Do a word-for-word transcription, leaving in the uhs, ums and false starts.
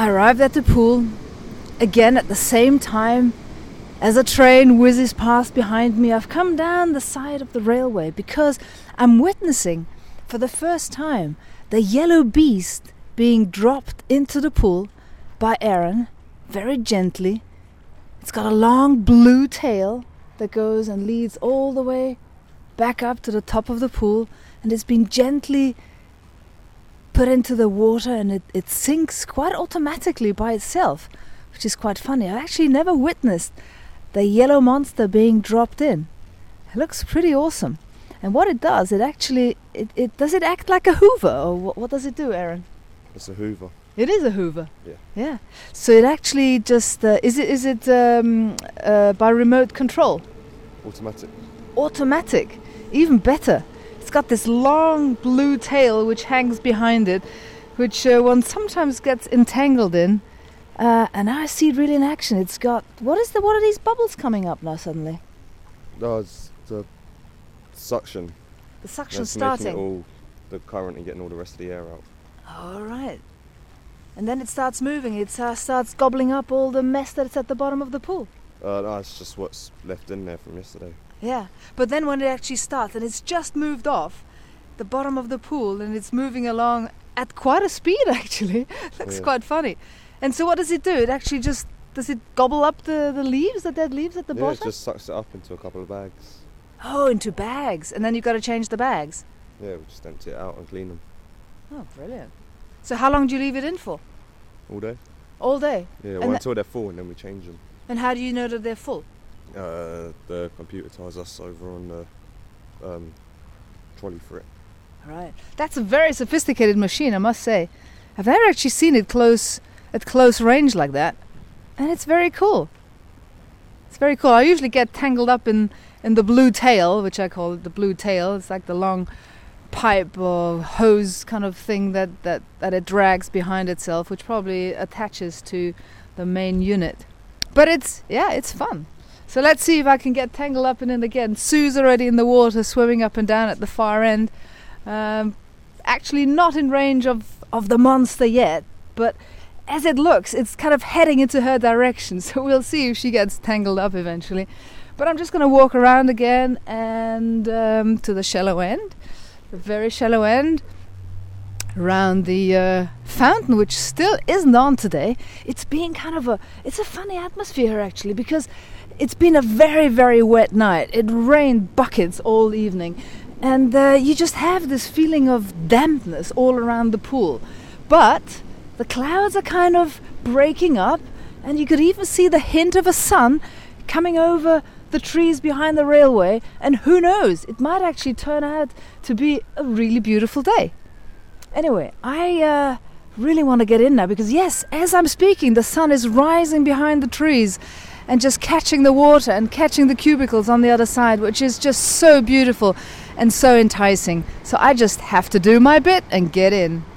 I arrived at the pool, again at the same time as a train whizzes past behind me. I've come down the side of the railway because I'm witnessing for the first time the yellow beast being dropped into the pool by Aaron, very gently. It's got a long blue tail that goes and leads all the way back up to the top of the pool, and it's been gently put into the water, and it, it sinks quite automatically by itself, which is quite funny. I've actually never witnessed the yellow monster being dropped in. It looks pretty awesome. And what it does, it actually, it, it does it act like a Hoover, or what, what does it do, Aaron? It's a Hoover. It is a Hoover. Yeah. Yeah. So it actually just, uh, is it is it um, uh, by remote control? Automatic. Automatic. Even better. It's got this long blue tail which hangs behind it, which uh, one sometimes gets entangled in. Uh, and now I see it really in action. It's got, what is the, what are these bubbles coming up now suddenly? No, it's the suction. The suction That's starting. making it all, the current and getting all the rest of the air out. All right. And then it starts moving. It uh, starts gobbling up all the mess that's at the bottom of the pool. Uh, no, it's just what's left in there from yesterday. Yeah, but then when it actually starts, and it's just moved off the bottom of the pool, and it's moving along at quite a speed, actually. Looks Yeah. quite funny. And so what does it do? It actually just, does it gobble up the, the leaves, the dead leaves at the yeah, bottom? it just sucks it up into a couple of bags. Oh, into bags. And then you've got to change the bags. Yeah, we just empty it out and clean them Oh, brilliant. So how long do you leave it in for? all day. All day? Yeah, And well, tha- until they're full, and then we change them. And how do you know that they're full? Uh, the computer tells us over on the um, trolley for it. Right. That's a very sophisticated machine, I must say. I've never actually seen it close at close range like that. And it's very cool. It's very cool. I usually get tangled up in, in the blue tail, which I call it the blue tail. It's like the long pipe or hose kind of thing that, that, that it drags behind itself, which probably attaches to the main unit. But it's, yeah, it's fun. So let's see if I can get tangled up in it again. Sue's already in the water, swimming up and down at the far end. Um, actually not in range of, of the monster yet, but as it looks, it's kind of heading into her direction. So we'll see if she gets tangled up eventually. But I'm just going to walk around again and um, to the shallow end, the very shallow end, around the uh, fountain, which still isn't on today. It's being kind of a, it's a funny atmosphere actually, because it's been a very, very wet night. It rained buckets all evening. And uh, you just have this feeling of dampness all around the pool. But the clouds are kind of breaking up, and you could even see the hint of a sun coming over the trees behind the railway. And who knows, it might actually turn out to be a really beautiful day. Anyway, I uh, really want to get in now, because yes, as I'm speaking, the sun is rising behind the trees and just catching the water and catching the cubicles on the other side, which is just so beautiful and so enticing. So I just have to do my bit and get in.